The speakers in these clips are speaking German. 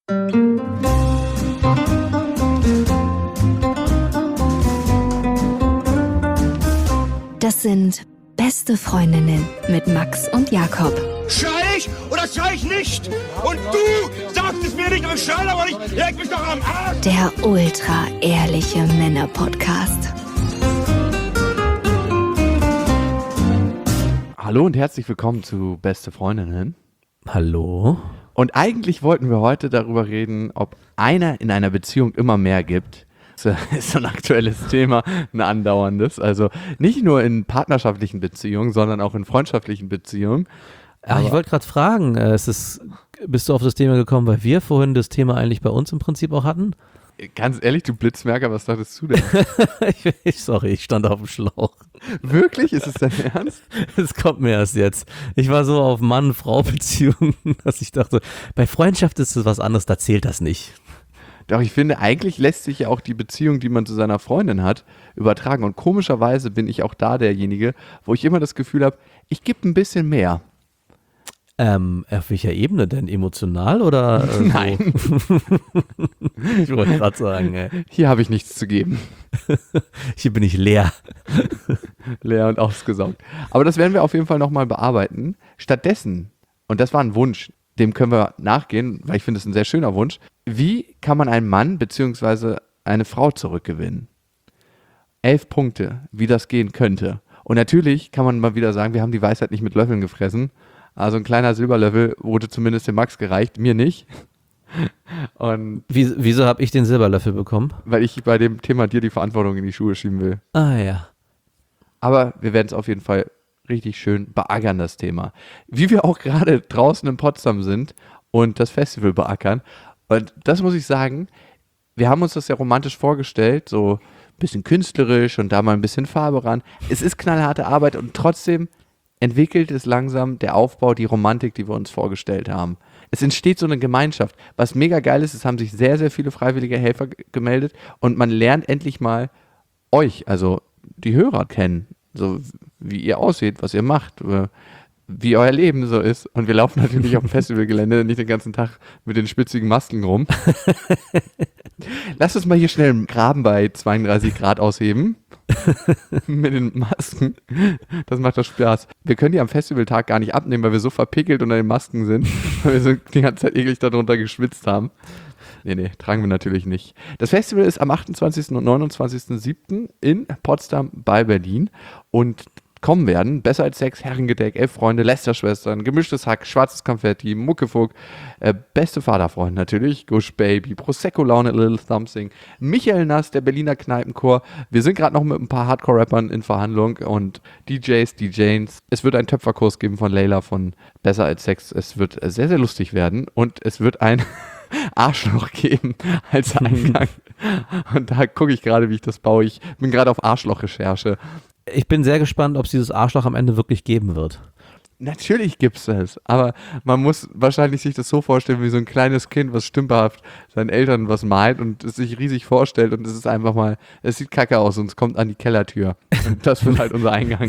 Das sind beste Freundinnen mit Max und Jakob. Schrei ich oder schrei ich nicht? Und du sagst es mir nicht, aber schrei aber nicht. Leg mich doch am Arsch. Der ultra-ehrliche Männer-Podcast. Hallo und herzlich willkommen zu Beste Freundinnen. Hallo. Und eigentlich wollten wir heute darüber reden, ob einer in einer Beziehung immer mehr gibt. Das ist so ein aktuelles Thema, ein andauerndes. Also nicht nur in partnerschaftlichen Beziehungen, sondern auch in freundschaftlichen Beziehungen. Ich wollte gerade fragen, bist du auf das Thema gekommen, weil wir vorhin das Thema eigentlich bei uns im Prinzip auch hatten? Ganz ehrlich, du Blitzmerker, was dachtest du denn? Sorry, ich stand auf dem Schlauch. Wirklich? Ist es dein Ernst? Es kommt mir erst jetzt. Ich war so auf Mann-Frau-Beziehungen, dass ich dachte, bei Freundschaft ist es was anderes, da zählt das nicht. Doch ich finde, eigentlich lässt sich ja auch die Beziehung, die man zu seiner Freundin hat, übertragen. Und komischerweise bin ich auch da derjenige, wo ich immer das Gefühl habe, ich gebe ein bisschen mehr. Auf welcher Ebene denn? Emotional oder? Nein. Ich wollte gerade sagen, ey. Hier habe ich nichts zu geben. Hier bin ich leer. Leer und ausgesaugt. Aber das werden wir auf jeden Fall nochmal bearbeiten. Stattdessen, und das war ein Wunsch, dem können wir nachgehen, weil ich finde es ein sehr schöner Wunsch. Wie kann man einen Mann bzw. eine Frau zurückgewinnen? 11 Punkte, wie das gehen könnte. Und natürlich kann man mal wieder sagen, wir haben die Weisheit nicht mit Löffeln gefressen. Also ein kleiner Silberlöffel wurde zumindest dem Max gereicht, mir nicht. Und Wieso habe ich den Silberlöffel bekommen? weil ich bei dem Thema dir die Verantwortung in die Schuhe schieben will. Ah ja. Aber wir werden es auf jeden Fall richtig schön beackern, das Thema. Wie wir auch gerade draußen in Potsdam sind und das Festival beackern. Und das muss ich sagen, wir haben uns das ja romantisch vorgestellt, so ein bisschen künstlerisch und da mal ein bisschen Farbe ran. Es ist knallharte Arbeit und trotzdem entwickelt es langsam der Aufbau, die Romantik, die wir uns vorgestellt haben. Es entsteht so eine Gemeinschaft. Was mega geil ist, es haben sich sehr, sehr viele freiwillige Helfer gemeldet und man lernt endlich mal euch, also die Hörer kennen, so wie ihr aussieht, was ihr macht, wie euer Leben so ist. Und wir laufen natürlich auf dem Festivalgelände nicht den ganzen Tag mit den spitzigen Masken rum. Lass uns mal hier schnell einen Graben bei 32 Grad ausheben. Mit den Masken. Das macht doch Spaß. Wir können die am Festivaltag gar nicht abnehmen, weil wir so verpickelt unter den Masken sind, weil wir so die ganze Zeit eklig darunter geschwitzt haben. Nee, tragen wir natürlich nicht. Das Festival ist am 28. und 29.07. in Potsdam bei Berlin und kommen werden Besser als Sex, Herrengedeck, 11 Freunde, Lästerschwestern, Gemischtes Hack, Schwarzes Konfetti, Muckefuck, Beste Vaterfreund natürlich, Gush Baby, Prosecco Laune, Little Something, Michael Nass, der Berliner Kneipenchor. Wir sind gerade noch mit ein paar Hardcore-Rappern in Verhandlung und DJs, DJs. Es wird einen Töpferkurs geben von Leila von Besser als Sex. Es wird sehr, sehr lustig werden und es wird ein Arschloch geben als Eingang. Und da gucke ich gerade, wie ich das baue. Ich bin gerade auf Arschloch-Recherche. Ich bin sehr gespannt, ob es dieses Arschloch am Ende wirklich geben wird. Natürlich gibt's das, aber man muss wahrscheinlich sich das so vorstellen, wie so ein kleines Kind, was stümperhaft seinen Eltern was malt und es sich riesig vorstellt und es ist einfach mal, es sieht kacke aus und es kommt an die Kellertür. Und das wird halt unser Eingang.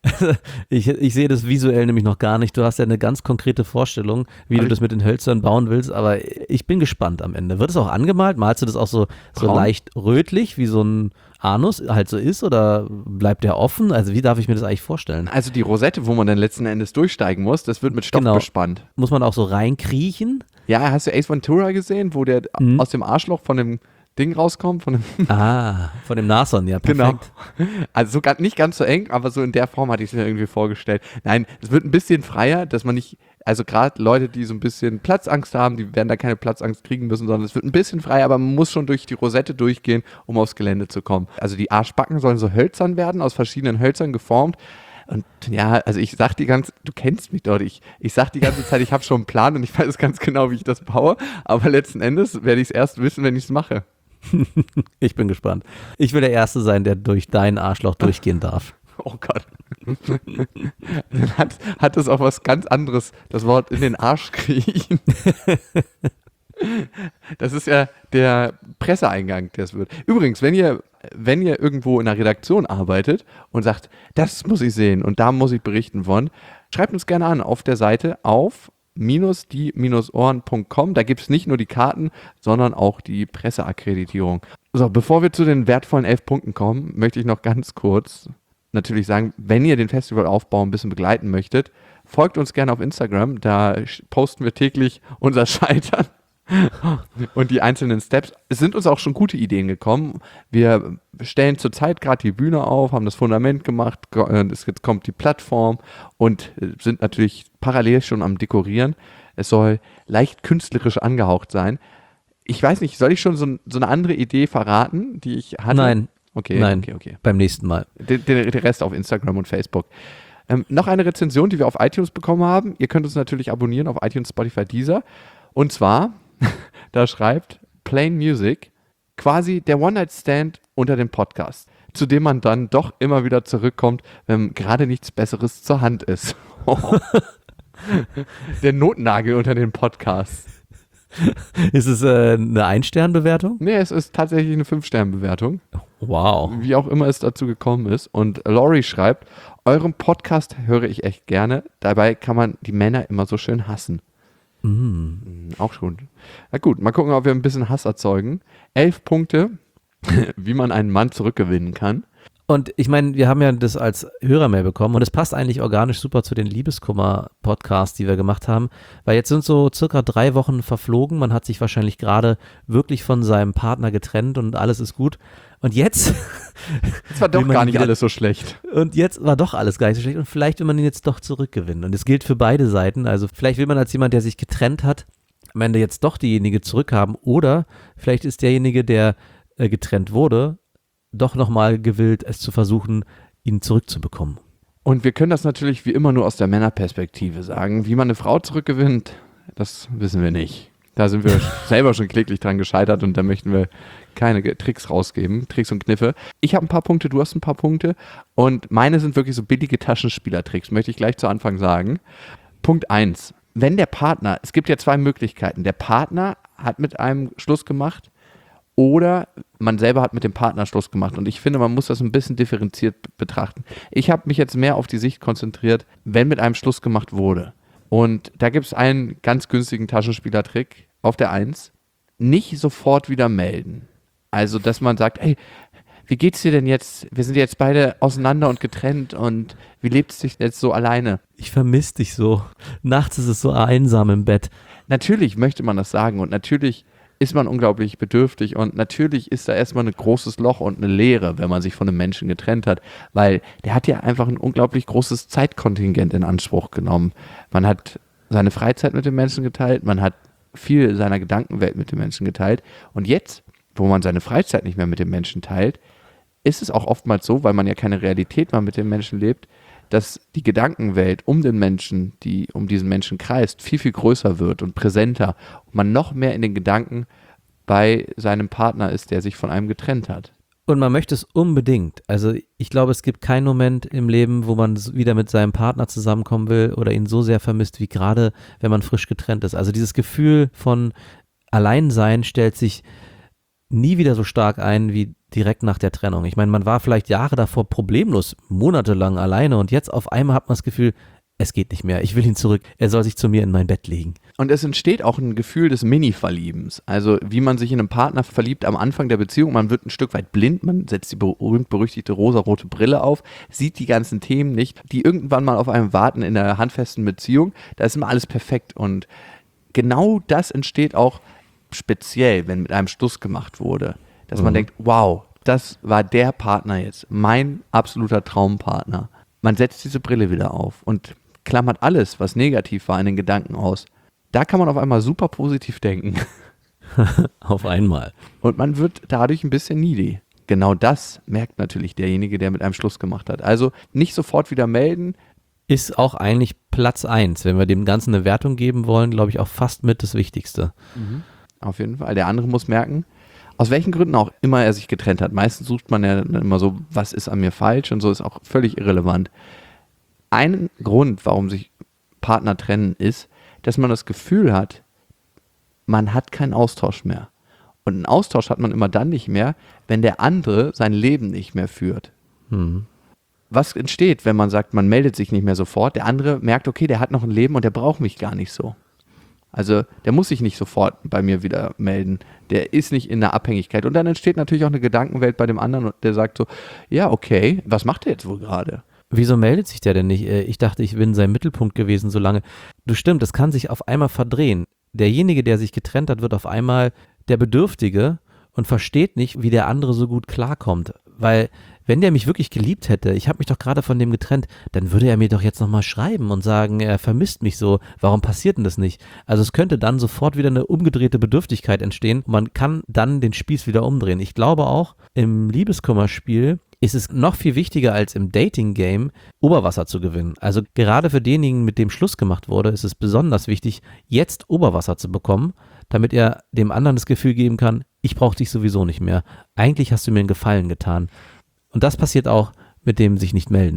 Ich sehe das visuell nämlich noch gar nicht. Du hast ja eine ganz konkrete Vorstellung, wie du das mit den Hölzern bauen willst, aber ich bin gespannt am Ende. Wird es auch angemalt? Malst du das auch so leicht rötlich, wie so ein Anus halt so ist, oder bleibt der offen? Also wie darf ich mir das eigentlich vorstellen? Also die Rosette, wo man dann letzten Endes durchsteigen muss, das wird mit Stoff bespannt. Muss man auch so reinkriechen? Ja, hast du Ace Ventura gesehen, wo der aus dem Arschloch von dem Ding rauskommt? Von dem Nashorn, ja, perfekt. Genau. Also nicht ganz so eng, aber so in der Form hatte ich es mir irgendwie vorgestellt. Nein, es wird ein bisschen freier, dass man nicht, also gerade Leute, die so ein bisschen Platzangst haben, die werden da keine Platzangst kriegen müssen, sondern es wird ein bisschen freier, aber man muss schon durch die Rosette durchgehen, um aufs Gelände zu kommen. Also die Arschbacken sollen so hölzern werden, aus verschiedenen Hölzern geformt. Und ja, also ich sag du kennst mich dort, ich sag die ganze Zeit, ich habe schon einen Plan und ich weiß ganz genau, wie ich das baue, aber letzten Endes werde ich es erst wissen, wenn ich es mache. Ich bin gespannt. Ich will der Erste sein, der durch dein Arschloch durchgehen darf. Oh Gott. Dann hat das auch was ganz anderes, das Wort in den Arsch kriechen. Das ist ja der Presseeingang, der es wird. Übrigens, wenn ihr irgendwo in einer Redaktion arbeitet und sagt, das muss ich sehen und da muss ich berichten von, schreibt uns gerne an auf der Seite auf die-ohren.com. Da gibt es nicht nur die Karten, sondern auch die Presseakkreditierung. So, bevor wir zu den wertvollen 11 Punkten kommen, möchte ich noch ganz kurz natürlich sagen, wenn ihr den Festivalaufbau ein bisschen begleiten möchtet, folgt uns gerne auf Instagram. Da posten wir täglich unser Scheitern und die einzelnen Steps. Es sind uns auch schon gute Ideen gekommen. Wir stellen zurzeit gerade die Bühne auf, haben das Fundament gemacht, jetzt kommt die Plattform und sind natürlich parallel schon am Dekorieren. Es soll leicht künstlerisch angehaucht sein. Ich weiß nicht, soll ich schon so eine andere Idee verraten, die ich hatte? Nein. Okay, Nein, okay. Beim nächsten Mal. Der Rest auf Instagram und Facebook. Noch eine Rezension, die wir auf iTunes bekommen haben. Ihr könnt uns natürlich abonnieren auf iTunes, Spotify, Deezer. Und zwar, da schreibt Plain Music, quasi der One-Night-Stand unter dem Podcast, zu dem man dann doch immer wieder zurückkommt, wenn gerade nichts Besseres zur Hand ist. Der Notnagel unter den Podcasts. Ist es eine Ein-Stern-Bewertung? Nee, es ist tatsächlich eine 5-Sterne-Bewertung. Wow. Wie auch immer es dazu gekommen ist. Und Lori schreibt, euren Podcast höre ich echt gerne. Dabei kann man die Männer immer so schön hassen. Auch schon. Na gut, mal gucken, ob wir ein bisschen Hass erzeugen. 11 Punkte, wie man einen Mann zurückgewinnen kann. Und ich meine, wir haben ja das als Hörermail bekommen und es passt eigentlich organisch super zu den Liebeskummer-Podcasts, die wir gemacht haben, weil jetzt sind so circa 3 Wochen verflogen, man hat sich wahrscheinlich gerade wirklich von seinem Partner getrennt und alles ist gut. Und jetzt war doch gar nicht alles so schlecht. Und jetzt war doch alles gar nicht so schlecht und vielleicht will man ihn jetzt doch zurückgewinnen. Und es gilt für beide Seiten, also vielleicht will man als jemand, der sich getrennt hat, am Ende jetzt doch diejenige zurückhaben oder vielleicht ist derjenige, der getrennt wurde, doch nochmal gewillt, es zu versuchen, ihn zurückzubekommen. Und wir können das natürlich wie immer nur aus der Männerperspektive sagen. Wie man eine Frau zurückgewinnt, das wissen wir nicht. Da sind wir selber schon kläglich dran gescheitert und da möchten wir keine Tricks rausgeben, Tricks und Kniffe. Ich habe ein paar Punkte, du hast ein paar Punkte und meine sind wirklich so billige Taschenspielertricks, möchte ich gleich zu Anfang sagen. Punkt 1. Wenn der Partner, es gibt ja 2 Möglichkeiten, der Partner hat mit einem Schluss gemacht oder man selber hat mit dem Partner Schluss gemacht. Und ich finde, man muss das ein bisschen differenziert betrachten. Ich habe mich jetzt mehr auf die Sicht konzentriert, wenn mit einem Schluss gemacht wurde. Und da gibt es einen ganz günstigen Taschenspielertrick auf der 1. Nicht sofort wieder melden. Also, dass man sagt, ey, wie geht's dir denn jetzt? Wir sind jetzt beide auseinander und getrennt und wie lebt es dich jetzt so alleine? Ich vermisse dich so. Nachts ist es so einsam im Bett. Natürlich möchte man das sagen und natürlich ist man unglaublich bedürftig und natürlich ist da erstmal ein großes Loch und eine Leere, wenn man sich von einem Menschen getrennt hat, weil der hat ja einfach ein unglaublich großes Zeitkontingent in Anspruch genommen. Man hat seine Freizeit mit dem Menschen geteilt, man hat viel seiner Gedankenwelt mit dem Menschen geteilt und jetzt, wo man seine Freizeit nicht mehr mit dem Menschen teilt, ist es auch oftmals so, weil man ja keine Realität mehr mit dem Menschen lebt, dass die Gedankenwelt um den Menschen, die um diesen Menschen kreist, viel, viel größer wird und präsenter und man noch mehr in den Gedanken bei seinem Partner ist, der sich von einem getrennt hat. Und man möchte es unbedingt. Also ich glaube, es gibt keinen Moment im Leben, wo man wieder mit seinem Partner zusammenkommen will oder ihn so sehr vermisst, wie gerade, wenn man frisch getrennt ist. Also dieses Gefühl von Alleinsein stellt sich nie wieder so stark ein wie direkt nach der Trennung. Ich meine, man war vielleicht Jahre davor problemlos, monatelang alleine und jetzt auf einmal hat man das Gefühl, es geht nicht mehr, ich will ihn zurück, er soll sich zu mir in mein Bett legen. Und es entsteht auch ein Gefühl des Mini-Verliebens, also wie man sich in einen Partner verliebt am Anfang der Beziehung, man wird ein Stück weit blind, man setzt die berühmt-berüchtigte rosarote Brille auf, sieht die ganzen Themen nicht, die irgendwann mal auf einem warten in einer handfesten Beziehung, da ist immer alles perfekt und genau das entsteht auch speziell, wenn mit einem Schluss gemacht wurde, dass man denkt, wow, das war der Partner jetzt, mein absoluter Traumpartner. Man setzt diese Brille wieder auf und klammert alles, was negativ war, in den Gedanken aus. Da kann man auf einmal super positiv denken. Auf einmal. Und man wird dadurch ein bisschen needy. Genau das merkt natürlich derjenige, der mit einem Schluss gemacht hat. Also nicht sofort wieder melden. Ist auch eigentlich Platz 1, wenn wir dem Ganzen eine Wertung geben wollen, glaube ich auch fast mit das Wichtigste. Auf jeden Fall. Der andere muss merken, aus welchen Gründen auch immer er sich getrennt hat. Meistens sucht man ja immer so, was ist an mir falsch und so, ist auch völlig irrelevant. Ein Grund, warum sich Partner trennen, ist, dass man das Gefühl hat, man hat keinen Austausch mehr. Und einen Austausch hat man immer dann nicht mehr, wenn der andere sein Leben nicht mehr führt. Was entsteht, wenn man sagt, man meldet sich nicht mehr sofort, der andere merkt, okay, der hat noch ein Leben und der braucht mich gar nicht so. Also der muss sich nicht sofort bei mir wieder melden. Der ist nicht in der Abhängigkeit. Und dann entsteht natürlich auch eine Gedankenwelt bei dem anderen, der sagt so, ja, okay, was macht der jetzt wohl gerade? Wieso meldet sich der denn nicht? Ich dachte, ich bin sein Mittelpunkt gewesen so lange. Du stimmt, das kann sich auf einmal verdrehen. Derjenige, der sich getrennt hat, wird auf einmal der Bedürftige und versteht nicht, wie der andere so gut klarkommt. Weil wenn der mich wirklich geliebt hätte, ich habe mich doch gerade von dem getrennt, dann würde er mir doch jetzt nochmal schreiben und sagen, er vermisst mich so, warum passiert denn das nicht? Also es könnte dann sofort wieder eine umgedrehte Bedürftigkeit entstehen und man kann dann den Spieß wieder umdrehen. Ich glaube auch, im Liebeskummerspiel ist es noch viel wichtiger als im Dating-Game, Oberwasser zu gewinnen. Also gerade für denjenigen, mit dem Schluss gemacht wurde, ist es besonders wichtig, jetzt Oberwasser zu bekommen, damit er dem anderen das Gefühl geben kann, ich brauche dich sowieso nicht mehr. Eigentlich hast du mir einen Gefallen getan. Und das passiert auch mit dem sich nicht melden.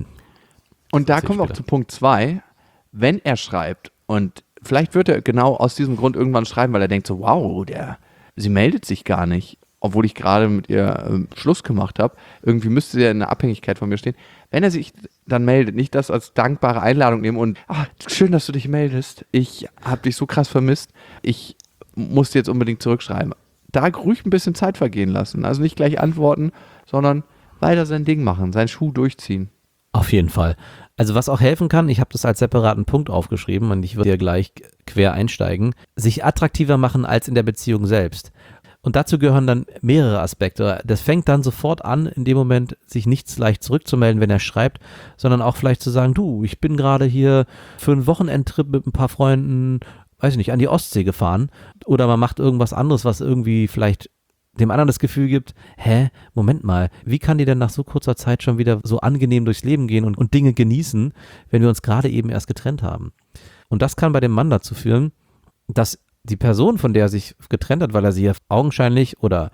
Und da kommen wir auch zu Punkt 2. Wenn er schreibt, und vielleicht wird er genau aus diesem Grund irgendwann schreiben, weil er denkt so, wow, sie meldet sich gar nicht, obwohl ich gerade mit ihr Schluss gemacht habe. Irgendwie müsste sie in der Abhängigkeit von mir stehen. Wenn er sich dann meldet, nicht das als dankbare Einladung nehmen und schön, dass du dich meldest. Ich habe dich so krass vermisst. Ich muss dir jetzt unbedingt zurückschreiben. Da ruhig ein bisschen Zeit vergehen lassen. Also nicht gleich antworten, sondern weiter sein Ding machen, seinen Schuh durchziehen. Auf jeden Fall. Also was auch helfen kann, ich habe das als separaten Punkt aufgeschrieben und ich würde hier gleich quer einsteigen, sich attraktiver machen als in der Beziehung selbst. Und dazu gehören dann mehrere Aspekte. Das fängt dann sofort an, in dem Moment sich nicht leicht zurückzumelden, wenn er schreibt, sondern auch vielleicht zu sagen, du, ich bin gerade hier für einen Wochenendtrip mit ein paar Freunden, weiß ich nicht, an die Ostsee gefahren. Oder man macht irgendwas anderes, was irgendwie vielleicht dem anderen das Gefühl gibt, Moment mal, wie kann die denn nach so kurzer Zeit schon wieder so angenehm durchs Leben gehen und Dinge genießen, wenn wir uns gerade eben erst getrennt haben? Und das kann bei dem Mann dazu führen, dass die Person, von der er sich getrennt hat, weil er sie augenscheinlich oder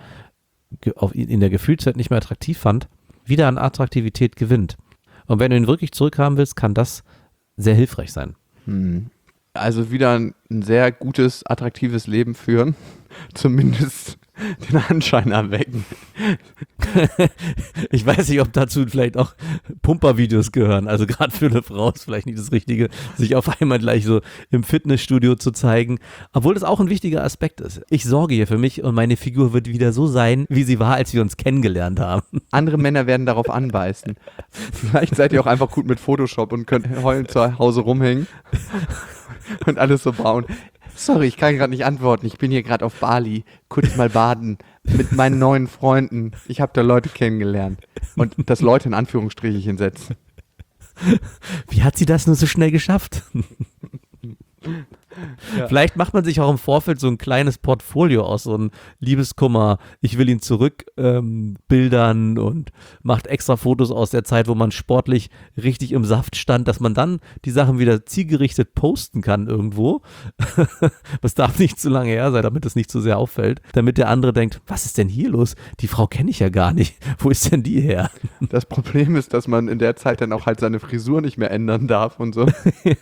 in der Gefühlszeit nicht mehr attraktiv fand, wieder an Attraktivität gewinnt. Und wenn du ihn wirklich zurückhaben willst, kann das sehr hilfreich sein. Also wieder ein sehr gutes, attraktives Leben führen, zumindest den Anschein erwecken. Ich weiß nicht, ob dazu vielleicht auch Pumper-Videos gehören. Also gerade für eine Frau ist vielleicht nicht das Richtige, sich auf einmal gleich so im Fitnessstudio zu zeigen. Obwohl das auch ein wichtiger Aspekt ist. Ich sorge hier für mich und meine Figur wird wieder so sein, wie sie war, als wir uns kennengelernt haben. Andere Männer werden darauf anbeißen. Vielleicht seid ihr auch einfach gut mit Photoshop und könnt heulend zu Hause rumhängen und alles so bauen. Sorry, ich kann gerade nicht antworten. Ich bin hier gerade auf Bali, kurz mal baden mit meinen neuen Freunden. Ich habe da Leute kennengelernt. Und das Leute in Anführungsstrichen setzen. Wie hat sie das nur so schnell geschafft? Ja. Vielleicht macht man sich auch im Vorfeld so ein kleines Portfolio aus, so ein Liebeskummer, ich will ihn zurück Bildern und macht extra Fotos aus der Zeit, wo man sportlich richtig im Saft stand, dass man dann die Sachen wieder zielgerichtet posten kann irgendwo. Das darf nicht zu lange her sein, damit es nicht zu sehr auffällt, damit der andere denkt, was ist denn hier los? Die Frau kenne ich ja gar nicht. Wo ist denn die her? Das Problem ist, dass man in der Zeit dann auch halt seine Frisur nicht mehr ändern darf und so.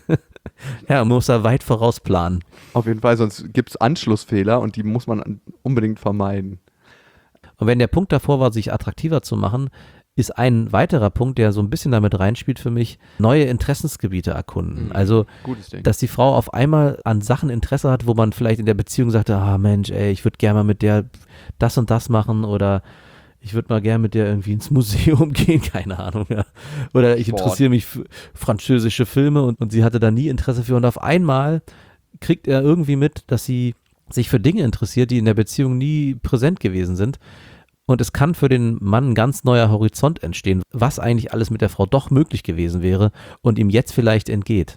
Ja, man muss da weit vorausplanen. Auf jeden Fall, sonst gibt es Anschlussfehler und die muss man unbedingt vermeiden. Und wenn der Punkt davor war, sich attraktiver zu machen, ist ein weiterer Punkt, der so ein bisschen damit reinspielt für mich, neue Interessensgebiete erkunden. Also, dass die Frau auf einmal an Sachen Interesse hat, wo man vielleicht in der Beziehung sagte, Mensch, ich würde gerne mal mit der das und das machen oder ich würde mal gerne mit der irgendwie ins Museum gehen, keine Ahnung, ja. Oder ich interessiere mich für französische Filme und sie hatte da nie Interesse für. Und auf einmal kriegt er irgendwie mit, dass sie sich für Dinge interessiert, die in der Beziehung nie präsent gewesen sind. Und es kann für den Mann ein ganz neuer Horizont entstehen, was eigentlich alles mit der Frau doch möglich gewesen wäre und ihm jetzt vielleicht entgeht.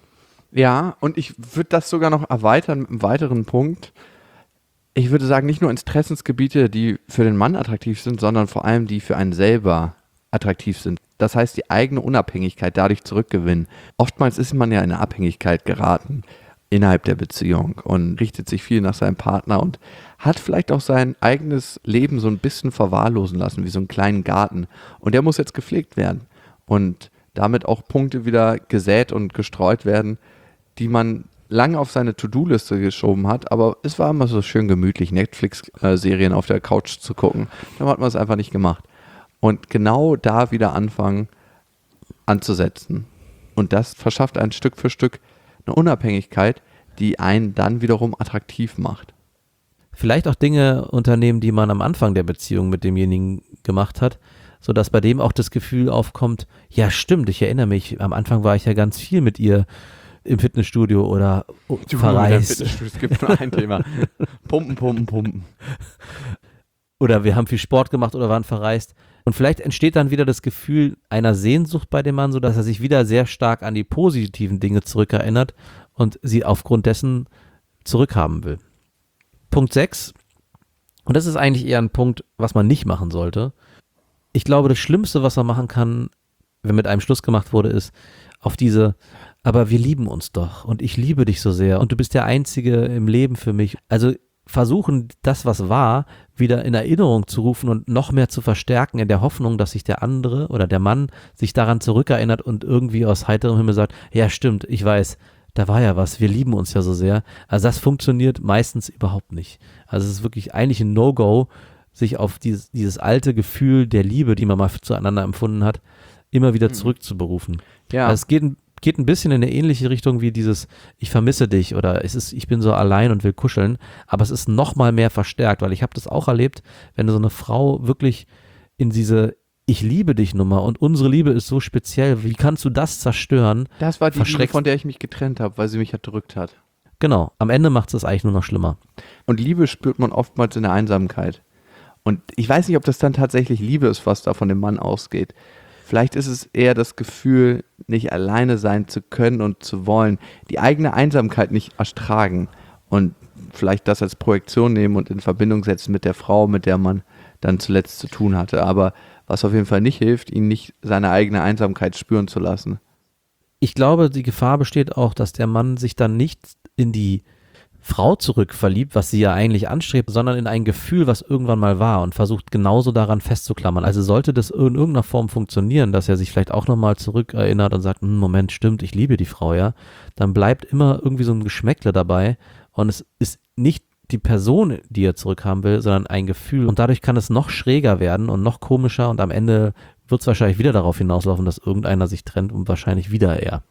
Ja, und ich würde das sogar noch erweitern mit einem weiteren Punkt. Ich würde sagen, nicht nur Interessensgebiete, die für den Mann attraktiv sind, sondern vor allem die für einen selber attraktiv sind. Das heißt, die eigene Unabhängigkeit dadurch zurückgewinnen. Oftmals ist man ja in eine Abhängigkeit geraten innerhalb der Beziehung und richtet sich viel nach seinem Partner und hat vielleicht auch sein eigenes Leben so ein bisschen verwahrlosen lassen, wie so einen kleinen Garten. Und der muss jetzt gepflegt werden und damit auch Punkte wieder gesät und gestreut werden, die man lange auf seine To-Do-Liste geschoben hat, aber es war immer so schön gemütlich, Netflix-Serien auf der Couch zu gucken. Dann hat man es einfach nicht gemacht. Und genau da wieder anfangen anzusetzen. Und das verschafft ein Stück für Stück eine Unabhängigkeit, die einen dann wiederum attraktiv macht. Vielleicht auch Dinge unternehmen, die man am Anfang der Beziehung mit demjenigen gemacht hat, sodass bei dem auch das Gefühl aufkommt, ja stimmt, ich erinnere mich, am Anfang war ich ja ganz viel mit ihr im Fitnessstudio oder verreist. Es gibt nur ein Thema. Pumpen. Oder wir haben viel Sport gemacht oder waren verreist. Und vielleicht entsteht dann wieder das Gefühl einer Sehnsucht bei dem Mann, sodass er sich wieder sehr stark an die positiven Dinge zurückerinnert und sie aufgrund dessen zurückhaben will. Punkt 6, und das ist eigentlich eher ein Punkt, was man nicht machen sollte. Ich glaube, das Schlimmste, was man machen kann, wenn mit einem Schluss gemacht wurde, ist auf diese, aber wir lieben uns doch und ich liebe dich so sehr und du bist der Einzige im Leben für mich. Also versuchen, das, was war, wieder in Erinnerung zu rufen und noch mehr zu verstärken in der Hoffnung, dass sich der andere oder der Mann sich daran zurückerinnert und irgendwie aus heiterem Himmel sagt, ja stimmt, ich weiß, da war ja was, wir lieben uns ja so sehr. Also das funktioniert meistens überhaupt nicht. Also es ist wirklich eigentlich ein No-Go, sich auf dieses alte Gefühl der Liebe, die man mal zueinander empfunden hat, immer wieder zurückzuberufen. Ja. Also es geht ein bisschen in eine ähnliche Richtung wie dieses ich vermisse dich oder ich bin so allein und will kuscheln, aber es ist noch mal mehr verstärkt, weil ich habe das auch erlebt, wenn so eine Frau wirklich in diese ich liebe dich Nummer und unsere Liebe ist so speziell, wie kannst du das zerstören? Das war die Liebe, von der ich mich getrennt habe, weil sie mich erdrückt hat. Genau, am Ende macht es eigentlich nur noch schlimmer. Und Liebe spürt man oftmals in der Einsamkeit. Und ich weiß nicht, ob das dann tatsächlich Liebe ist, was da von dem Mann ausgeht. Vielleicht ist es eher das Gefühl, nicht alleine sein zu können und zu wollen, die eigene Einsamkeit nicht ertragen und vielleicht das als Projektion nehmen und in Verbindung setzen mit der Frau, mit der man dann zuletzt zu tun hatte. Aber was auf jeden Fall nicht hilft, ihn nicht seine eigene Einsamkeit spüren zu lassen. Ich glaube, die Gefahr besteht auch, dass der Mann sich dann nicht in die Frau zurückverliebt, was sie ja eigentlich anstrebt, sondern in ein Gefühl, was irgendwann mal war und versucht genauso daran festzuklammern. Also sollte das in irgendeiner Form funktionieren, dass er sich vielleicht auch nochmal zurückerinnert und sagt, Moment, stimmt, ich liebe die Frau, ja, dann bleibt immer irgendwie so ein Geschmäckle dabei und es ist nicht die Person, die er zurückhaben will, sondern ein Gefühl und dadurch kann es noch schräger werden und noch komischer und am Ende wird es wahrscheinlich wieder darauf hinauslaufen, dass irgendeiner sich trennt und wahrscheinlich wieder er.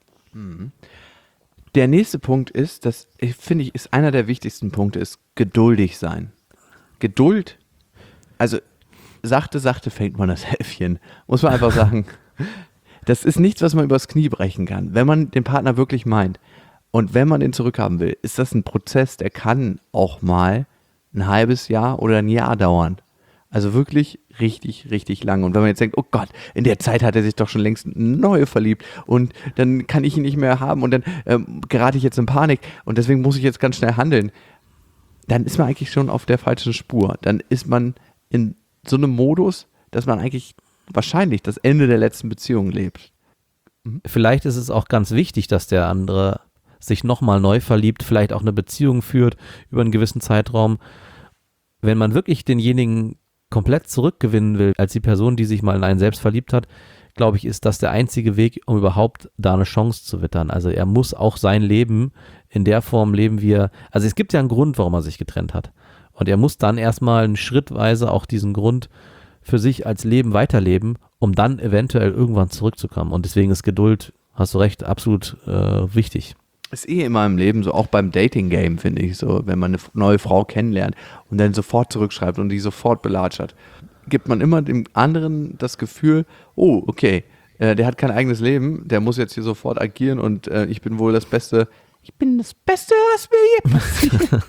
Der nächste Punkt ist, das finde ich, ist einer der wichtigsten Punkte, ist geduldig sein. Geduld, also sachte fängt man das Häffchen, muss man einfach sagen. Das ist nichts, was man übers Knie brechen kann, wenn man den Partner wirklich meint. Und wenn man den zurückhaben will, ist das ein Prozess, der kann auch mal ein halbes Jahr oder ein Jahr dauern. Also wirklich richtig, richtig lang. Und wenn man jetzt denkt, oh Gott, in der Zeit hat er sich doch schon längst neu verliebt und dann kann ich ihn nicht mehr haben und dann gerate ich jetzt in Panik und deswegen muss ich jetzt ganz schnell handeln, dann ist man eigentlich schon auf der falschen Spur. Dann ist man in so einem Modus, dass man eigentlich wahrscheinlich das Ende der letzten Beziehung lebt. Vielleicht ist es auch ganz wichtig, dass der andere sich nochmal neu verliebt, vielleicht auch eine Beziehung führt über einen gewissen Zeitraum. Wenn man wirklich denjenigen komplett zurückgewinnen will, als die Person, die sich mal in einen selbst verliebt hat, glaube ich, ist das der einzige Weg, um überhaupt da eine Chance zu wittern. Also er muss auch sein Leben in der Form leben, wie er, also es gibt ja einen Grund, warum er sich getrennt hat. Und er muss dann erstmal schrittweise auch diesen Grund für sich als Leben weiterleben, um dann eventuell irgendwann zurückzukommen. Und deswegen ist Geduld, hast du recht, absolut wichtig. Ist immer im Leben so, auch beim Dating-Game, finde ich, so, wenn man eine neue Frau kennenlernt und dann sofort zurückschreibt und die sofort belatschert, gibt man immer dem anderen das Gefühl, oh, okay, der hat kein eigenes Leben, der muss jetzt hier sofort agieren und ich bin wohl das Beste, was mir je passiert.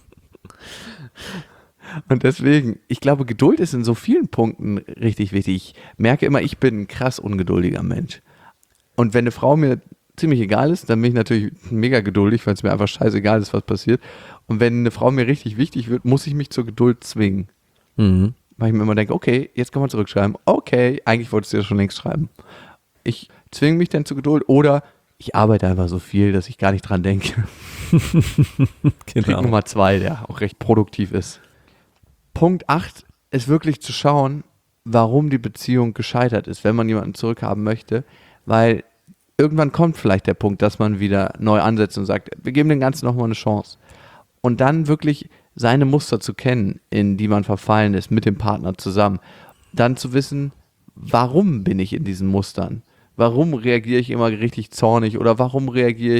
Und deswegen, ich glaube, Geduld ist in so vielen Punkten richtig wichtig. Ich merke immer, ich bin ein krass ungeduldiger Mensch. Und wenn eine Frau mir ziemlich egal ist, dann bin ich natürlich mega geduldig, weil es mir einfach scheißegal ist, was passiert. Und wenn eine Frau mir richtig wichtig wird, muss ich mich zur Geduld zwingen. Mhm. Weil ich mir immer denke, okay, jetzt kann man zurückschreiben. Okay, eigentlich wolltest du ja schon längst schreiben. Ich zwinge mich dann zur Geduld oder ich arbeite einfach so viel, dass ich gar nicht dran denke. Trick Nummer 2, der auch recht produktiv ist. Punkt 8 ist wirklich zu schauen, warum die Beziehung gescheitert ist, wenn man jemanden zurückhaben möchte, weil irgendwann kommt vielleicht der Punkt, dass man wieder neu ansetzt und sagt, wir geben dem Ganzen nochmal eine Chance. Und dann wirklich seine Muster zu kennen, in die man verfallen ist, mit dem Partner zusammen. Dann zu wissen, warum bin ich in diesen Mustern? Warum reagiere ich immer richtig zornig oder warum reagiere ich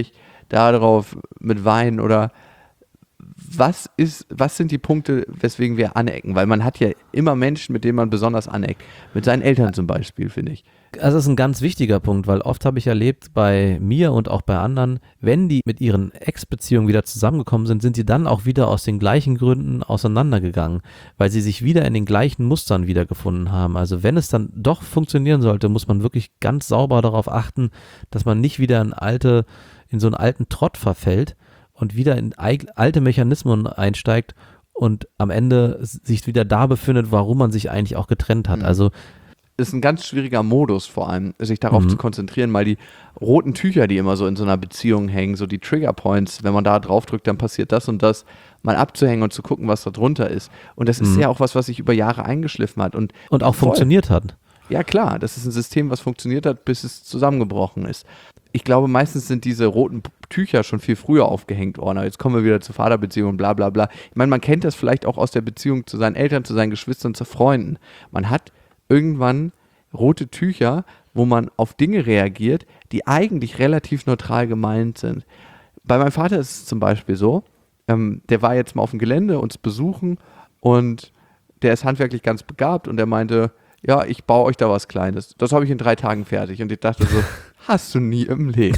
darauf mit Wein oder was sind die Punkte, weswegen wir anecken? Weil man hat ja immer Menschen, mit denen man besonders aneckt. Mit seinen Eltern zum Beispiel, finde ich. Also das ist ein ganz wichtiger Punkt, weil oft habe ich erlebt bei mir und auch bei anderen, wenn die mit ihren Ex-Beziehungen wieder zusammengekommen sind, sind sie dann auch wieder aus den gleichen Gründen auseinandergegangen, weil sie sich wieder in den gleichen Mustern wiedergefunden haben. Also wenn es dann doch funktionieren sollte, muss man wirklich ganz sauber darauf achten, dass man nicht wieder in so einen alten Trott verfällt und wieder in alte Mechanismen einsteigt und am Ende sich wieder da befindet, warum man sich eigentlich auch getrennt hat. Also ist ein ganz schwieriger Modus vor allem, sich darauf zu konzentrieren, weil die roten Tücher, die immer so in so einer Beziehung hängen, so die Triggerpoints, wenn man da drauf drückt, dann passiert das und das, mal abzuhängen und zu gucken, was da drunter ist. Und das ist ja auch was sich über Jahre eingeschliffen hat. Und auch funktioniert hat. Ja klar, das ist ein System, was funktioniert hat, bis es zusammengebrochen ist. Ich glaube, meistens sind diese roten Tücher schon viel früher aufgehängt worden. Aber jetzt kommen wir wieder zur Vaterbeziehung, bla bla bla. Ich meine, man kennt das vielleicht auch aus der Beziehung zu seinen Eltern, zu seinen Geschwistern, zu Freunden. Man hat irgendwann rote Tücher, wo man auf Dinge reagiert, die eigentlich relativ neutral gemeint sind. Bei meinem Vater ist es zum Beispiel so, der war jetzt mal auf dem Gelände uns besuchen und der ist handwerklich ganz begabt und der meinte, ja, ich baue euch da was Kleines. Das habe ich in 3 Tagen fertig. Und ich dachte so, hast du nie im Leben.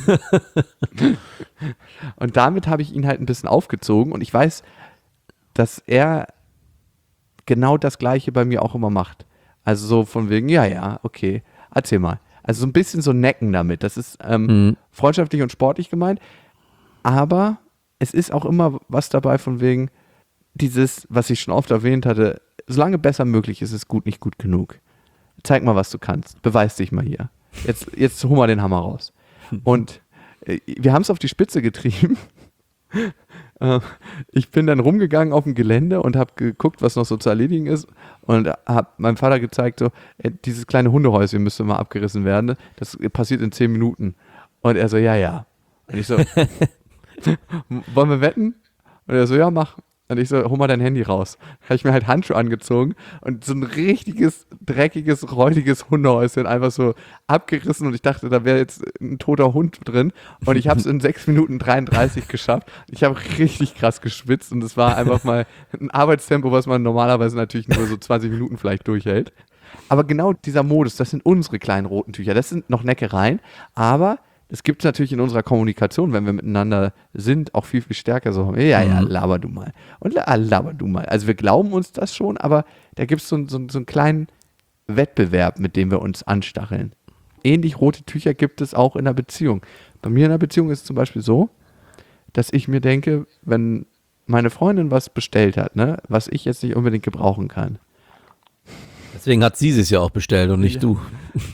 Und damit habe ich ihn halt ein bisschen aufgezogen und ich weiß, dass er genau das Gleiche bei mir auch immer macht. Also so von wegen, ja, okay, erzähl mal. Also so ein bisschen so necken damit. Das ist freundschaftlich und sportlich gemeint. Aber es ist auch immer was dabei von wegen dieses, was ich schon oft erwähnt hatte, solange besser möglich ist, ist gut nicht gut genug. Zeig mal, was du kannst. Beweis dich mal hier. Jetzt hol mal den Hammer raus. Und wir haben es auf die Spitze getrieben. Ich bin dann rumgegangen auf dem Gelände und habe geguckt, was noch so zu erledigen ist und habe meinem Vater gezeigt, so, dieses kleine Hundehäuschen müsste mal abgerissen werden. Das passiert in 10 Minuten. Und er so, ja. Und ich so, wollen wir wetten? Und er so, ja, mach. Und ich so, hol mal dein Handy raus. Habe ich mir halt Handschuhe angezogen und so ein richtiges, dreckiges, räudiges Hundehäuschen einfach so abgerissen und ich dachte, da wäre jetzt ein toter Hund drin und ich habe es in 6 Minuten 33 geschafft. Ich habe richtig krass geschwitzt und es war einfach mal ein Arbeitstempo, was man normalerweise natürlich nur so 20 Minuten vielleicht durchhält. Aber genau dieser Modus, das sind unsere kleinen roten Tücher. Das sind noch Neckereien, aber es gibt es natürlich in unserer Kommunikation, wenn wir miteinander sind, auch viel, viel stärker so, ja, laber du mal. Und laber du mal. Also wir glauben uns das schon, aber da gibt es so einen kleinen Wettbewerb, mit dem wir uns anstacheln. Ähnlich rote Tücher gibt es auch in einer Beziehung. Bei mir in einer Beziehung ist es zum Beispiel so, dass ich mir denke, wenn meine Freundin was bestellt hat, ne, was ich jetzt nicht unbedingt gebrauchen kann. Deswegen hat sie es ja auch bestellt und nicht du.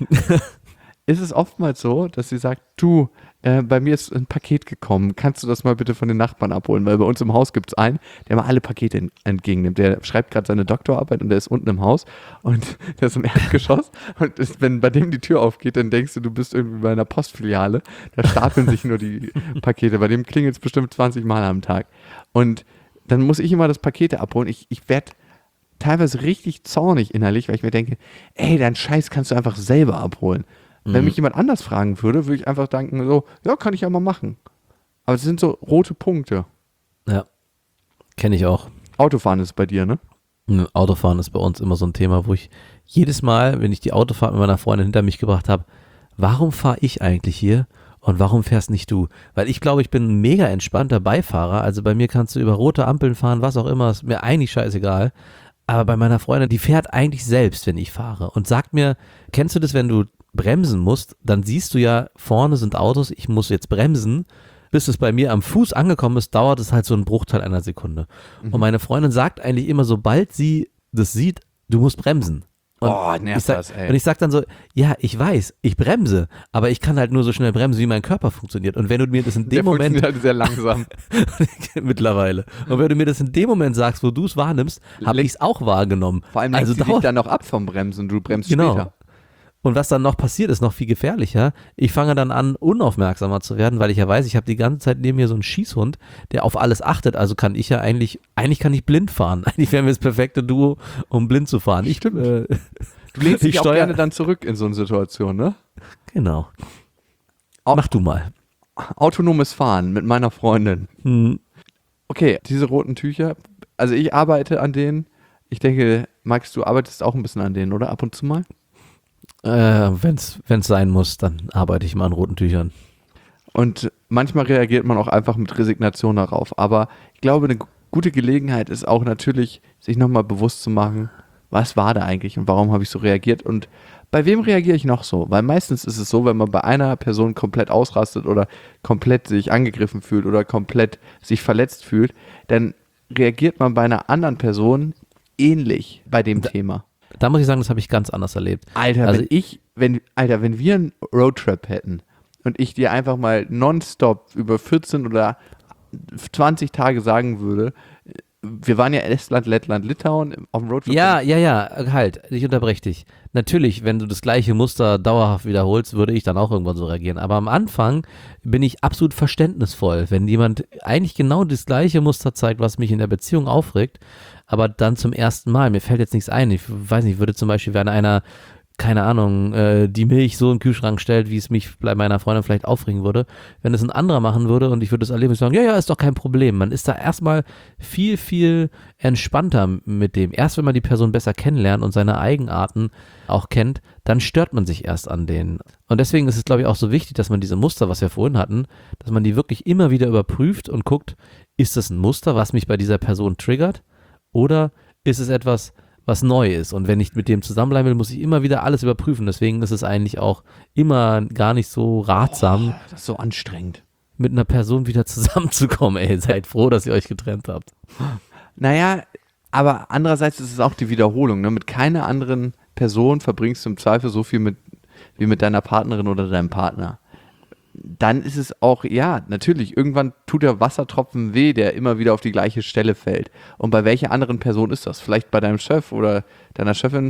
Ist es oftmals so, dass sie sagt, du, bei mir ist ein Paket gekommen, kannst du das mal bitte von den Nachbarn abholen? Weil bei uns im Haus gibt es einen, der mal alle Pakete entgegennimmt. Der schreibt gerade seine Doktorarbeit und der ist unten im Haus und der ist im Erdgeschoss und wenn bei dem die Tür aufgeht, dann denkst du, du bist irgendwie bei einer Postfiliale. Da stapeln sich nur die Pakete. Bei dem klingelt es bestimmt 20 Mal am Tag. Und dann muss ich immer das Pakete abholen. Ich werde teilweise richtig zornig innerlich, weil ich mir denke, ey, deinen Scheiß kannst du einfach selber abholen. Wenn mich jemand anders fragen würde, würde ich einfach denken, so, ja, kann ich ja mal machen. Aber es sind so rote Punkte. Ja, kenne ich auch. Autofahren ist bei dir, ne? Autofahren ist bei uns immer so ein Thema, wo ich jedes Mal, wenn ich die Autofahrt mit meiner Freundin hinter mich gebracht habe, warum fahre ich eigentlich hier und warum fährst nicht du? Weil ich glaube, ich bin ein mega entspannter Beifahrer. Also bei mir kannst du über rote Ampeln fahren, was auch immer, ist mir eigentlich scheißegal. Aber bei meiner Freundin, die fährt eigentlich selbst, wenn ich fahre und sagt mir, kennst du das, wenn du bremsen musst, dann siehst du ja, vorne sind Autos, ich muss jetzt bremsen. Bis es bei mir am Fuß angekommen ist, dauert es halt so einen Bruchteil einer Sekunde. Und meine Freundin sagt eigentlich immer, sobald sie das sieht, du musst bremsen. Und nervt das, ey. Und ich sag dann so, ja, ich weiß, ich bremse, aber ich kann halt nur so schnell bremsen, wie mein Körper funktioniert. Und wenn du mir das in dem Moment... Der funktioniert halt sehr langsam. Mittlerweile. Und wenn du mir das in dem Moment sagst, wo du es wahrnimmst, habe ich es auch wahrgenommen. Vor allem lenkst du dich dann noch ab vom Bremsen, du bremst später. Und was dann noch passiert, ist noch viel gefährlicher. Ich fange dann an, unaufmerksamer zu werden, weil ich ja weiß, ich habe die ganze Zeit neben mir so einen Schießhund, der auf alles achtet. Also kann ich ja eigentlich kann ich blind fahren. Eigentlich wären wir das perfekte Duo, um blind zu fahren. Stimmt. Du lehnst dich auch gerne dann zurück in so eine Situation, ne? Genau. Mach du mal. Autonomes Fahren mit meiner Freundin. Okay, diese roten Tücher, also ich arbeite an denen. Ich denke, Max, du arbeitest auch ein bisschen an denen, oder? Ab und zu mal? Wenn's sein muss, dann arbeite ich mal an roten Tüchern. Und manchmal reagiert man auch einfach mit Resignation darauf. Aber ich glaube, eine gute Gelegenheit ist auch natürlich, sich nochmal bewusst zu machen, was war da eigentlich und warum habe ich so reagiert und bei wem reagiere ich noch so? Weil meistens ist es so, wenn man bei einer Person komplett ausrastet oder komplett sich angegriffen fühlt oder komplett sich verletzt fühlt, dann reagiert man bei einer anderen Person ähnlich bei dem Thema. Da muss ich sagen, das habe ich ganz anders erlebt. Alter, Also wenn wir einen Roadtrip hätten und ich dir einfach mal nonstop über 14 oder 20 Tage sagen würde, wir waren ja Estland, Lettland, Litauen auf dem Roadtrip. Ja, halt, ich unterbreche dich. Natürlich, wenn du das gleiche Muster dauerhaft wiederholst, würde ich dann auch irgendwann so reagieren. Aber am Anfang bin ich absolut verständnisvoll, wenn jemand eigentlich genau das gleiche Muster zeigt, was mich in der Beziehung aufregt, aber dann zum ersten Mal, mir fällt jetzt nichts ein, ich weiß nicht, würde zum Beispiel, wenn einer, keine Ahnung, die Milch so in den Kühlschrank stellt, wie es mich bei meiner Freundin vielleicht aufregen würde, wenn es ein anderer machen würde und ich würde das erleben und sagen, ja, ist doch kein Problem. Man ist da erstmal viel, viel entspannter mit dem. Erst wenn man die Person besser kennenlernt und seine Eigenarten auch kennt, dann stört man sich erst an denen. Und deswegen ist es, glaube ich, auch so wichtig, dass man diese Muster, was wir vorhin hatten, dass man die wirklich immer wieder überprüft und guckt, ist das ein Muster, was mich bei dieser Person triggert oder ist es etwas, was neu ist. Und wenn ich mit dem zusammenbleiben will, muss ich immer wieder alles überprüfen. Deswegen ist es eigentlich auch immer gar nicht so ratsam, Das ist so anstrengend. mit einer Person wieder zusammenzukommen. Ey, seid froh, dass ihr euch getrennt habt. Naja, aber andererseits ist es auch die Wiederholung. Ne? Mit keiner anderen Person verbringst du im Zweifel so viel wie mit deiner Partnerin oder deinem Partner. Dann ist es auch, ja, natürlich, irgendwann tut der Wassertropfen weh, der immer wieder auf die gleiche Stelle fällt. Und bei welcher anderen Person ist das? Vielleicht bei deinem Chef oder deiner Chefin,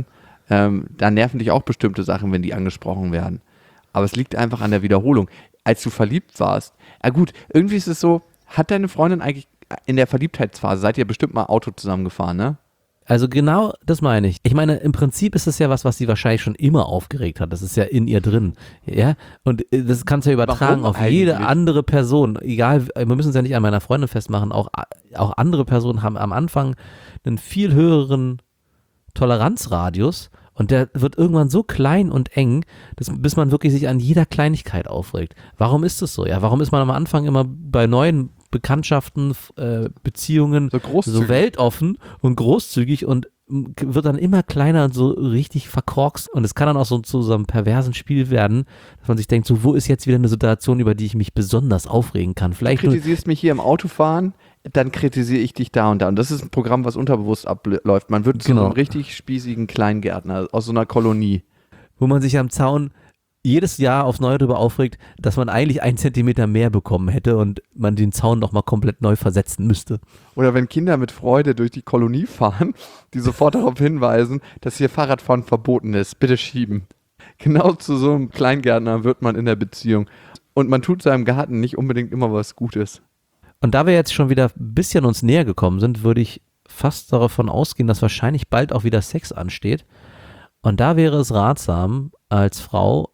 da nerven dich auch bestimmte Sachen, wenn die angesprochen werden. Aber es liegt einfach an der Wiederholung. Als du verliebt warst, gut, irgendwie ist es so, hat deine Freundin eigentlich in der Verliebtheitsphase, seid ihr bestimmt mal Auto zusammengefahren, ne? Also genau das meine ich. Ich meine, im Prinzip ist es ja was sie wahrscheinlich schon immer aufgeregt hat. Das ist ja in ihr drin. Ja? Und das kannst du ja übertragen auf jede andere Person. Egal, wir müssen es ja nicht an meiner Freundin festmachen. Auch andere Personen haben am Anfang einen viel höheren Toleranzradius und der wird irgendwann so klein und eng, bis man wirklich sich an jeder Kleinigkeit aufregt. Warum ist das so? Ja, warum ist man am Anfang immer bei neuen Bekanntschaften, Beziehungen so weltoffen und großzügig und wird dann immer kleiner und so richtig verkorkst und es kann dann auch so zu so einem perversen Spiel werden, dass man sich denkt, so wo ist jetzt wieder eine Situation, über die ich mich besonders aufregen kann? Vielleicht du kritisierst mich hier im Autofahren, dann kritisiere ich dich da und da. Und das ist ein Programm, was unterbewusst abläuft. Man wird zu einem richtig spießigen Kleingärtner aus so einer Kolonie. Wo man sich am Zaun jedes Jahr aufs Neue darüber aufregt, dass man eigentlich 1 Zentimeter mehr bekommen hätte und man den Zaun nochmal komplett neu versetzen müsste. Oder wenn Kinder mit Freude durch die Kolonie fahren, die sofort darauf hinweisen, dass hier Fahrradfahren verboten ist. Bitte schieben. Genau zu so einem Kleingärtner wird man in der Beziehung. Und man tut seinem Garten nicht unbedingt immer was Gutes. Und da wir jetzt schon wieder ein bisschen uns näher gekommen sind, würde ich fast davon ausgehen, dass wahrscheinlich bald auch wieder Sex ansteht. Und da wäre es ratsam, als Frau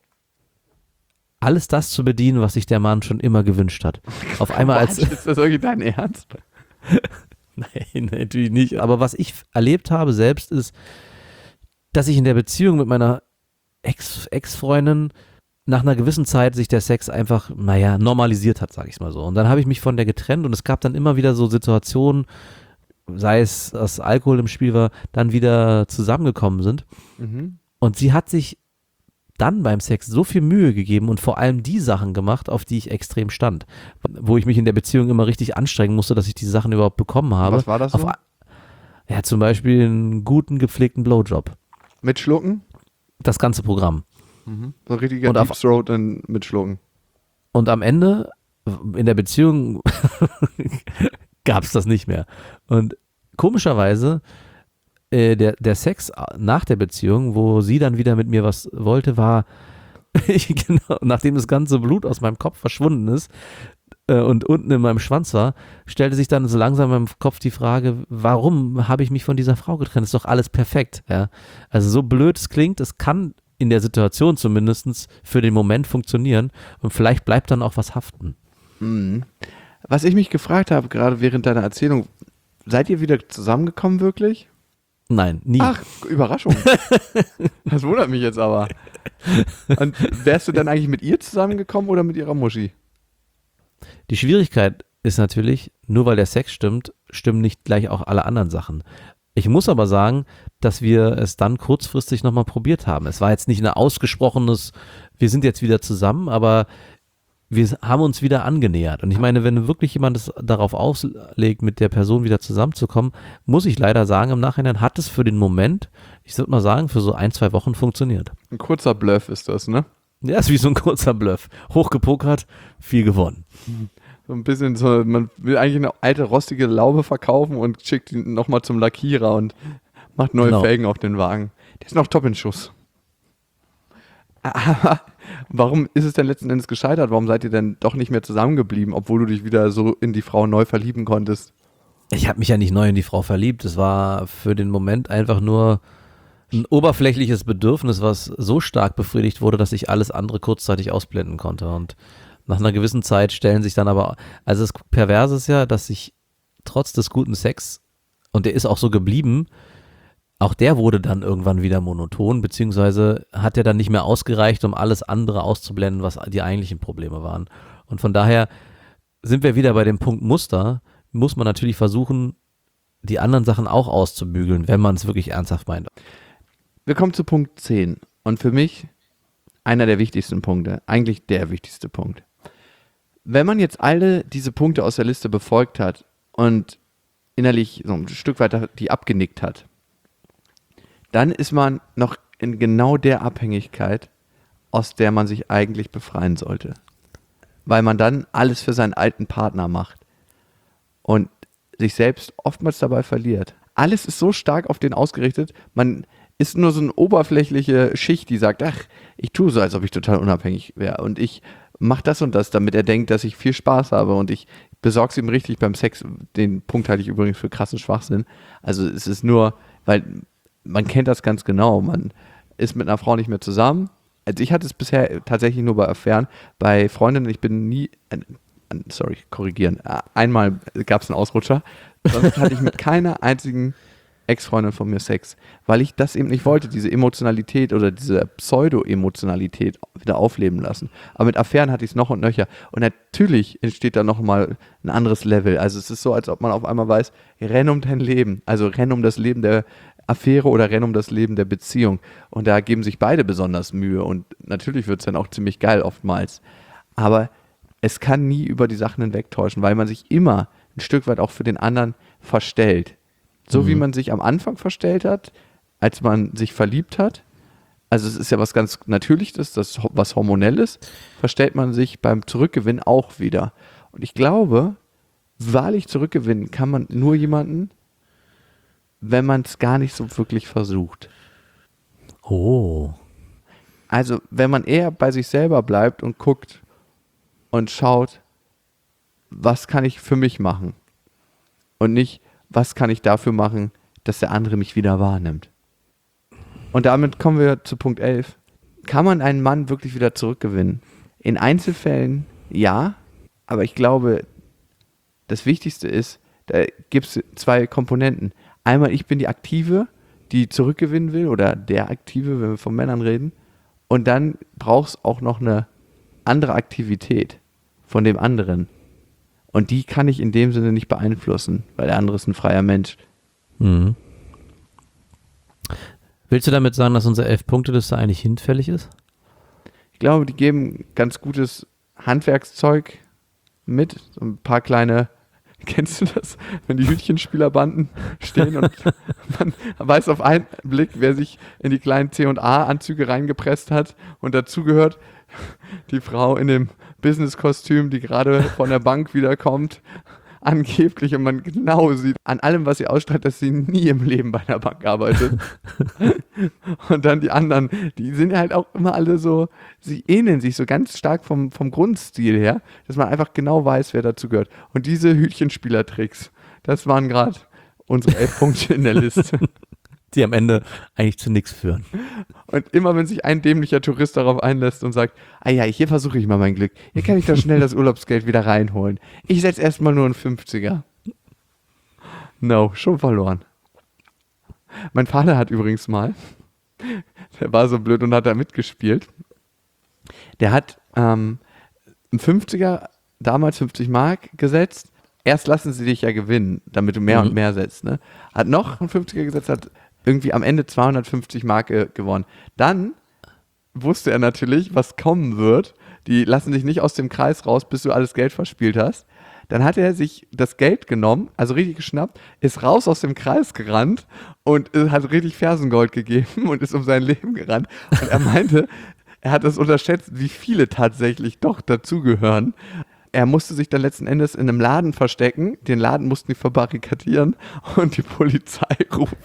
alles das zu bedienen, was sich der Mann schon immer gewünscht hat. Auf einmal als ist das wirklich dein Ernst? Nein, natürlich nicht. Aber was ich erlebt habe selbst ist, dass ich in der Beziehung mit meiner Ex-Freundin nach einer gewissen Zeit sich der Sex einfach, normalisiert hat, sage ich mal so. Und dann habe ich mich von der getrennt und es gab dann immer wieder so Situationen, sei es, dass Alkohol im Spiel war, dann wieder zusammengekommen sind. Mhm. Und sie hat sich dann beim Sex so viel Mühe gegeben und vor allem die Sachen gemacht, auf die ich extrem stand. Wo ich mich in der Beziehung immer richtig anstrengen musste, dass ich diese Sachen überhaupt bekommen habe. Was war das so? Zum Beispiel einen guten, gepflegten Blowjob. Mit Schlucken? Das ganze Programm. Mhm. So ein richtiger Deep Throat mit Schlucken. Und am Ende in der Beziehung gab es das nicht mehr. Und komischerweise der Sex nach der Beziehung, wo sie dann wieder mit mir was wollte, war, genau, nachdem das ganze Blut aus meinem Kopf verschwunden ist und unten in meinem Schwanz war, stellte sich dann so langsam in meinem Kopf die Frage, warum habe ich mich von dieser Frau getrennt? Ist doch alles perfekt. Ja? Also so blöd es klingt, es kann in der Situation zumindest für den Moment funktionieren und vielleicht bleibt dann auch was haften. Was ich mich gefragt habe, gerade während deiner Erzählung, seid ihr wieder zusammengekommen wirklich? Nein, nie. Ach, Überraschung. Das wundert mich jetzt aber. Und wärst du dann eigentlich mit ihr zusammengekommen oder mit ihrer Muschi? Die Schwierigkeit ist natürlich, nur weil der Sex stimmt, stimmen nicht gleich auch alle anderen Sachen. Ich muss aber sagen, dass wir es dann kurzfristig nochmal probiert haben. Es war jetzt nicht ein ausgesprochenes, wir sind jetzt wieder zusammen, aber wir haben uns wieder angenähert. Und ich meine, wenn wirklich jemand es darauf auslegt, mit der Person wieder zusammenzukommen, muss ich leider sagen, im Nachhinein hat es für den Moment, ich würde mal sagen, für so 1-2 Wochen funktioniert. Ein kurzer Bluff ist das, ne? Ja, ist wie so ein kurzer Bluff. Hochgepokert, viel gewonnen. So ein bisschen so, man will eigentlich eine alte rostige Laube verkaufen und schickt ihn nochmal zum Lackierer und macht neue Felgen auf den Wagen. Der ist noch top in Schuss. Aber warum ist es denn letzten Endes gescheitert? Warum seid ihr denn doch nicht mehr zusammengeblieben, obwohl du dich wieder so in die Frau neu verlieben konntest? Ich habe mich ja nicht neu in die Frau verliebt. Es war für den Moment einfach nur ein oberflächliches Bedürfnis, was so stark befriedigt wurde, dass ich alles andere kurzzeitig ausblenden konnte. Und nach einer gewissen Zeit stellen sich dann aber, also das Perverse ist ja, dass sich trotz des guten Sex, und der ist auch so geblieben, auch der wurde dann irgendwann wieder monoton, beziehungsweise hat er dann nicht mehr ausgereicht, um alles andere auszublenden, was die eigentlichen Probleme waren. Und von daher sind wir wieder bei dem Punkt Muster, muss man natürlich versuchen, die anderen Sachen auch auszubügeln, wenn man es wirklich ernsthaft meint. Wir kommen zu Punkt 10 und für mich einer der wichtigsten Punkte, eigentlich der wichtigste Punkt. Wenn man jetzt alle diese Punkte aus der Liste befolgt hat und innerlich so ein Stück weiter die abgenickt hat, dann ist man noch in genau der Abhängigkeit, aus der man sich eigentlich befreien sollte. Weil man dann alles für seinen alten Partner macht und sich selbst oftmals dabei verliert. Alles ist so stark auf den ausgerichtet, man ist nur so eine oberflächliche Schicht, die sagt, ach, ich tue so, als ob ich total unabhängig wäre und ich mache das und das, damit er denkt, dass ich viel Spaß habe und ich besorge es ihm richtig beim Sex. Den Punkt halte ich übrigens für krassen Schwachsinn. Also es ist nur, weil man kennt das ganz genau, man ist mit einer Frau nicht mehr zusammen. Also ich hatte es bisher tatsächlich nur bei Affären, bei Freundinnen, ich bin nie, einmal gab es einen Ausrutscher, sonst hatte ich mit keiner einzigen Ex-Freundin von mir Sex, weil ich das eben nicht wollte, diese Emotionalität oder diese Pseudo-Emotionalität wieder aufleben lassen. Aber mit Affären hatte ich es noch und nöcher. Und natürlich entsteht da nochmal ein anderes Level. Also es ist so, als ob man auf einmal weiß, renn um dein Leben, also renn um das Leben der Affäre oder renn um das Leben der Beziehung. Und da geben sich beide besonders Mühe und natürlich wird es dann auch ziemlich geil oftmals. Aber es kann nie über die Sachen hinwegtäuschen, weil man sich immer ein Stück weit auch für den anderen verstellt. So wie man sich am Anfang verstellt hat, als man sich verliebt hat. Also es ist ja was ganz Natürliches, das was Hormonelles, verstellt man sich beim Zurückgewinnen auch wieder. Und ich glaube, wahrlich zurückgewinnen kann man nur jemanden, wenn man es gar nicht so wirklich versucht. Oh. Also wenn man eher bei sich selber bleibt und guckt und schaut, was kann ich für mich machen? Und nicht, was kann ich dafür machen, dass der andere mich wieder wahrnimmt? Und damit kommen wir zu Punkt 11. Kann man einen Mann wirklich wieder zurückgewinnen? In Einzelfällen ja, aber ich glaube, das Wichtigste ist, da gibt es 2 Komponenten. Einmal, ich bin die Aktive, die zurückgewinnen will, oder der Aktive, wenn wir von Männern reden. Und dann braucht es auch noch eine andere Aktivität von dem anderen. Und die kann ich in dem Sinne nicht beeinflussen, weil der andere ist ein freier Mensch. Mhm. Willst du damit sagen, dass unsere 11-Punkte-Liste eigentlich hinfällig ist? Ich glaube, die geben ganz gutes Handwerkszeug mit. So ein paar kleine, kennst du das? Wenn die Hütchenspielerbanden stehen und man weiß auf einen Blick, wer sich in die kleinen C&A-Anzüge reingepresst hat und dazu gehört die Frau in dem Business-Kostüm, die gerade von der Bank wiederkommt, angeblich, und man genau sieht an allem, was sie ausstrahlt, dass sie nie im Leben bei der Bank arbeitet. Und dann die anderen, die sind halt auch immer alle so, sie ähneln sich so ganz stark vom Grundstil her, dass man einfach genau weiß, wer dazu gehört. Und diese Hütchenspielertricks, das waren gerade unsere 11 Punkte in der Liste. die am Ende eigentlich zu nichts führen. Und immer, wenn sich ein dämlicher Tourist darauf einlässt und sagt, ja, hier versuche ich mal mein Glück. Hier kann ich doch schnell das Urlaubsgeld wieder reinholen. Ich setze erstmal nur einen 50er. No, schon verloren. Mein Vater hat übrigens mal, der war so blöd und hat da mitgespielt. Der hat einen 50er, damals 50 Mark gesetzt. Erst lassen sie dich ja gewinnen, damit du mehr und mehr setzt. Ne? Hat noch einen 50er gesetzt, hat irgendwie am Ende 250 Mark gewonnen. Dann wusste er natürlich, was kommen wird. Die lassen dich nicht aus dem Kreis raus, bis du alles Geld verspielt hast. Dann hat er sich das Geld genommen, also richtig geschnappt, ist raus aus dem Kreis gerannt und hat richtig Fersengold gegeben und ist um sein Leben gerannt. Und er meinte, er hat es unterschätzt, wie viele tatsächlich doch dazugehören. Er musste sich dann letzten Endes in einem Laden verstecken. Den Laden mussten die verbarrikadieren und die Polizei rufen.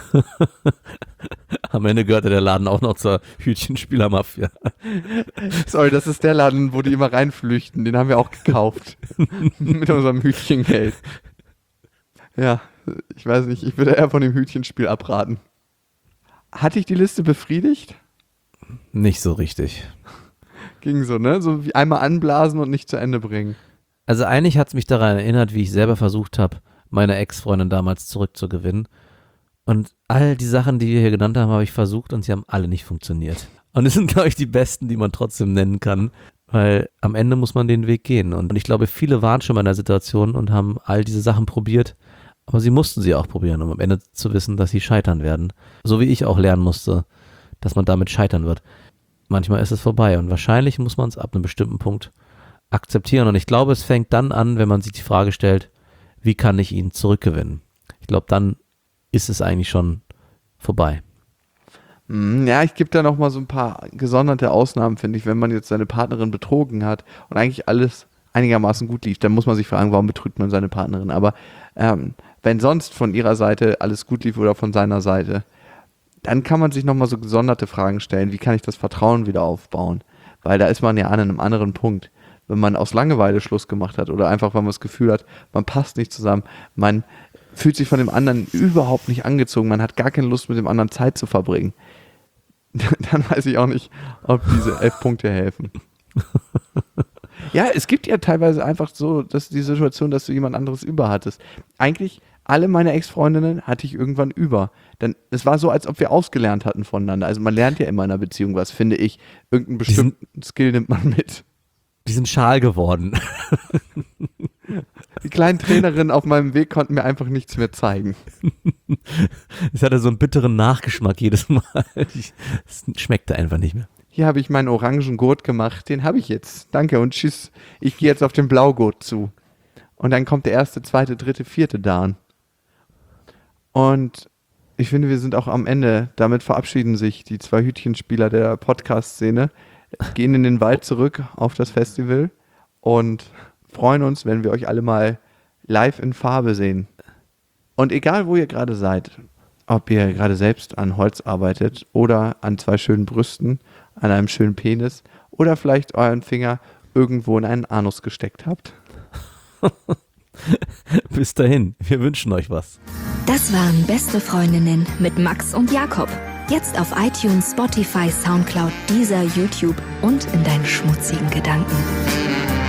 Am Ende gehörte der Laden auch noch zur Hütchenspielermafia. Sorry, das ist der Laden, wo die immer reinflüchten. Den haben wir auch gekauft. Mit unserem Hütchengeld. Ja, ich weiß nicht. Ich würde eher von dem Hütchenspiel abraten. Hat dich die Liste befriedigt? Nicht so richtig. Ging so, ne? So wie einmal anblasen und nicht zu Ende bringen. Also eigentlich hat es mich daran erinnert, wie ich selber versucht habe, meine Ex-Freundin damals zurückzugewinnen. Und all die Sachen, die wir hier genannt haben, habe ich versucht und sie haben alle nicht funktioniert. Und es sind, glaube ich, die besten, die man trotzdem nennen kann, weil am Ende muss man den Weg gehen. Und ich glaube, viele waren schon mal in der Situation und haben all diese Sachen probiert, aber sie mussten sie auch probieren, um am Ende zu wissen, dass sie scheitern werden. So wie ich auch lernen musste, dass man damit scheitern wird. Manchmal ist es vorbei und wahrscheinlich muss man es ab einem bestimmten Punkt akzeptieren. Und ich glaube, es fängt dann an, wenn man sich die Frage stellt, wie kann ich ihn zurückgewinnen? Ich glaube, dann ist es eigentlich schon vorbei. Ja, ich gebe da noch mal so ein paar gesonderte Ausnahmen, finde ich, wenn man jetzt seine Partnerin betrogen hat und eigentlich alles einigermaßen gut lief, dann muss man sich fragen, warum betrügt man seine Partnerin. Aber wenn sonst von ihrer Seite alles gut lief oder von seiner Seite, dann kann man sich nochmal so gesonderte Fragen stellen, wie kann ich das Vertrauen wieder aufbauen? Weil da ist man ja an einem anderen Punkt. Wenn man aus Langeweile Schluss gemacht hat oder einfach, weil man das Gefühl hat, man passt nicht zusammen, man fühlt sich von dem anderen überhaupt nicht angezogen, man hat gar keine Lust, mit dem anderen Zeit zu verbringen, dann weiß ich auch nicht, ob diese 11 Punkte helfen. Ja, es gibt ja teilweise einfach so, dass die Situation, dass du jemand anderes über hattest. Eigentlich alle meine Ex-Freundinnen hatte ich irgendwann über. Denn es war so, als ob wir ausgelernt hatten voneinander. Also man lernt ja immer in einer Beziehung was, finde ich. Irgendeinen bestimmten Skill nimmt man mit. Die sind schal geworden. Die kleinen Trainerinnen auf meinem Weg konnten mir einfach nichts mehr zeigen. Es hatte so einen bitteren Nachgeschmack jedes Mal. Es schmeckte einfach nicht mehr. Hier habe ich meinen orangen Gurt gemacht. Den habe ich jetzt. Danke und tschüss. Ich gehe jetzt auf den Blaugurt zu. Und dann kommt der 1., 2., 3., 4. Dan. Und ich finde, wir sind auch am Ende. Damit verabschieden sich die 2 Hütchenspieler der Podcast-Szene, gehen in den Wald zurück auf das Festival und freuen uns, wenn wir euch alle mal live in Farbe sehen. Und egal, wo ihr gerade seid, ob ihr gerade selbst an Holz arbeitet oder an 2 schönen Brüsten, an einem schönen Penis oder vielleicht euren Finger irgendwo in einen Anus gesteckt habt. Bis dahin, wir wünschen euch was. Das waren Beste Freundinnen mit Max und Jakob. Jetzt auf iTunes, Spotify, Soundcloud, Deezer, YouTube und in deinen schmutzigen Gedanken.